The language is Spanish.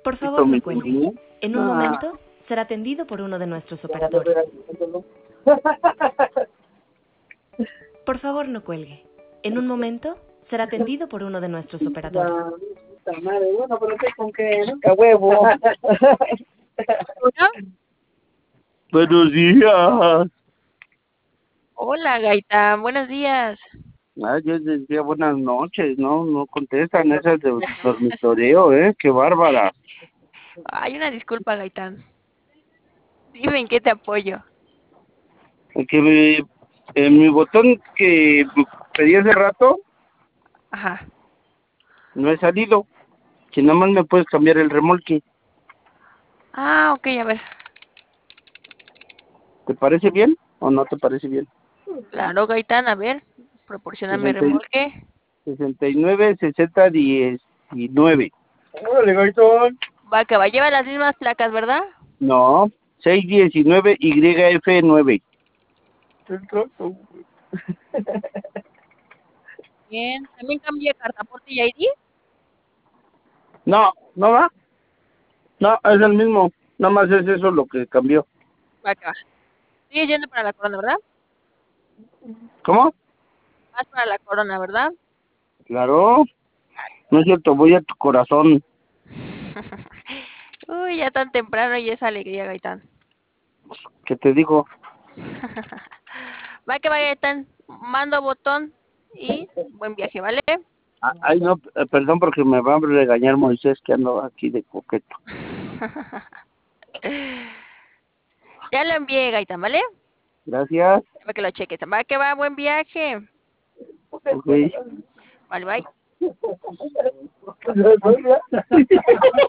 Por Esto favor, me no cuelgue. enseñó. En un momento será atendido por uno de nuestros operadores. Por favor, no cuelgue. En un momento será atendido por uno de nuestros operadores. Puta madre, bueno, pero sé con qué, ¿no? ¡A huevo! Hola, Buenos días. hola, Gaitán, buenos días. Ay, yo decía buenas noches, no contestan esas de dormitoreo, qué bárbara. Hay una disculpa, Gaitán. Dime en qué te apoyo. Que mi botón que pedí hace rato Ajá. no he salido. Si nada más me puedes cambiar el remolque, Ah, ok, a ver. ¿te parece bien o no te parece bien? Claro, Gaitán, a ver. Proporcioname 60 remolque. 69, 60, 19. ¡Órale, Gaitán! Va, que va. Lleva las mismas placas, ¿verdad? No, 619 YF9. El trato. Bien. ¿También cambié cartaporte y ID? No va. No, es el mismo. Nada más es eso lo que cambió. Va, que va. Sigues yendo para la corona, ¿verdad? ¿Cómo? Vas para la corona, ¿verdad? Claro. No es cierto, voy a tu corazón. Uy, ya tan temprano y esa alegría, Gaitán. ¿Qué te digo? Va, que va, Gaitán. Mando botón y buen viaje, ¿vale? Ay, no, perdón porque me va a regañar Moisés que ando aquí de coqueto. Ya lo envié, Gaitán, ¿vale? Gracias. Para que lo cheques. Va, que va, buen viaje. Ok. Vale, bye.